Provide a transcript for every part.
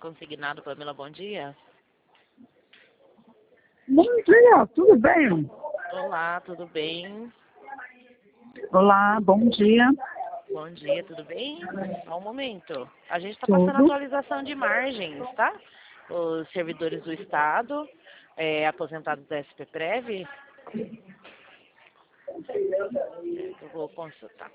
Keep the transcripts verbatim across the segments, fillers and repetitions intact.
Consignado, Pamela, bom dia. Bom dia, tudo bem? Olá, tudo bem? Olá, bom dia. Bom dia, tudo bem? Só um momento. A gente está passando Tudo. atualização de margens, tá? Os servidores do Estado, é, aposentados da S P Prev. Eu vou consultar.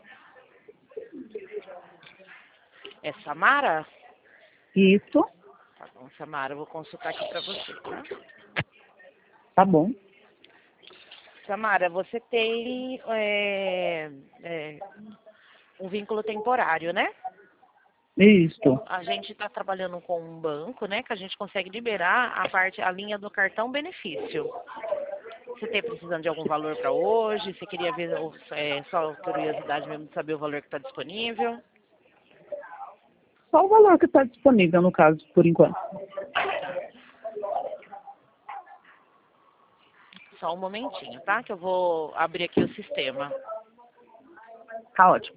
É Samara? Isso, Tá bom, Samara, eu vou consultar aqui para você, tá? tá bom. Samara, você tem é, é, um vínculo temporário, né? Isso. A gente está trabalhando com um banco, né? Que a gente consegue liberar a parte, a linha do cartão benefício. Você tem precisando de algum valor para hoje? Você queria ver, é, só curiosidade mesmo de saber o valor que está disponível? Qual o valor que está disponível, no caso, por enquanto? Só um momentinho, tá? Que eu vou abrir aqui o sistema. Tá ótimo.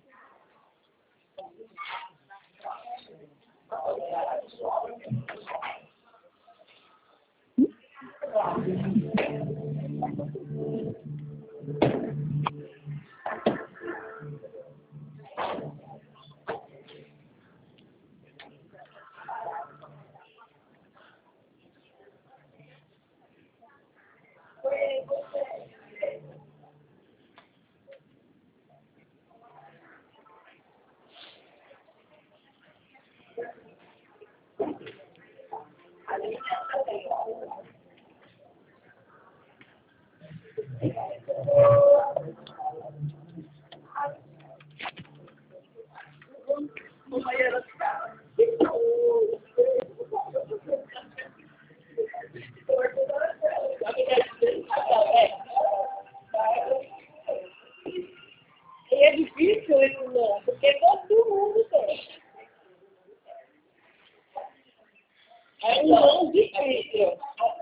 É difícil isso não, porque todo mundo tem. É não difícil.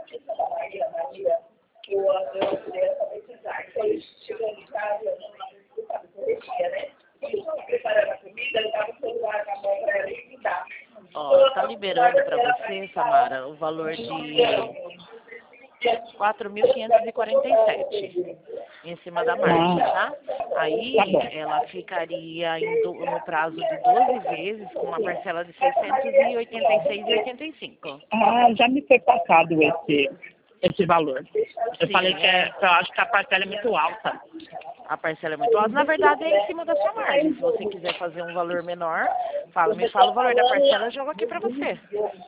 Eu eu queria saber se chegou em casa, eu não sabe o que né? Eu estava preparando a comida, eu estava o celular na mão para ela e me dar. Ó, tá liberando para você, Samara, o valor de quatro mil quinhentos e quarenta e sete em cima da margem, tá? Aí Tá bom. ela ficaria em do- no prazo de doze vezes com uma parcela de seiscentos e oitenta e seis reais e oitenta e cinco centavos. Ah, já me foi passado esse, esse valor. Eu Sim, falei que, é, que eu acho que a parcela é muito alta. a parcela é muito alta. Na verdade, é em cima da sua margem. Se você quiser fazer um valor menor, fala, me fala o valor da parcela, eu jogo aqui para você.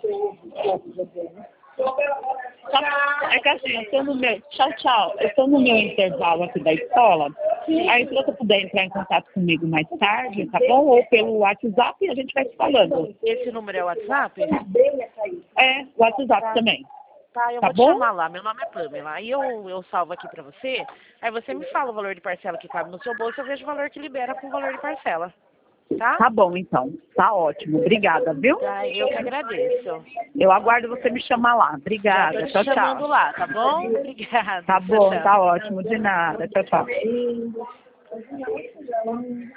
Tá- É que assim, eu estou no meu. Tchau, tchau. Eu estou no meu intervalo aqui da escola. Aí, se você puder entrar em contato comigo mais tarde, tá bom? Ou pelo WhatsApp, a gente vai se falando. Esse número é o WhatsApp? É, WhatsApp também. Tá, eu Tá vou te bom? chamar lá. Meu nome é Pamela. Aí eu, eu salvo aqui pra você. Aí você me fala o valor de parcela que cabe no seu bolso. Eu vejo o valor que libera com o valor de parcela. Tá? Tá bom, então. Tá ótimo. Obrigada, viu? Tá, eu que agradeço. Eu aguardo você me chamar lá. Já tô Obrigada. te Tchau, chamando tchau. lá, tá bom? Obrigada. Tá Tchau, bom, tchau. tá ótimo. De nada. Tchau, tchau.